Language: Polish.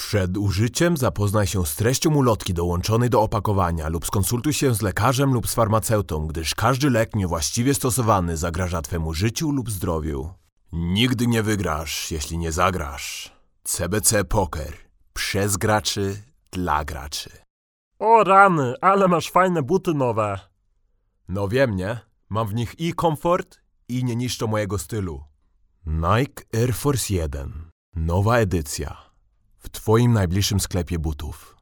Przed użyciem zapoznaj się z treścią ulotki dołączonej do opakowania lub skonsultuj się z lekarzem lub z farmaceutą, gdyż każdy lek niewłaściwie stosowany zagraża twemu życiu lub zdrowiu. Nigdy nie wygrasz, jeśli nie zagrasz. CBC Poker. Przez graczy, dla graczy. O rany, ale masz fajne buty nowe. No wiem, nie? Mam w nich i komfort, i nie niszczą mojego stylu. Nike Air Force 1. Nowa edycja. W twoim najbliższym sklepie butów.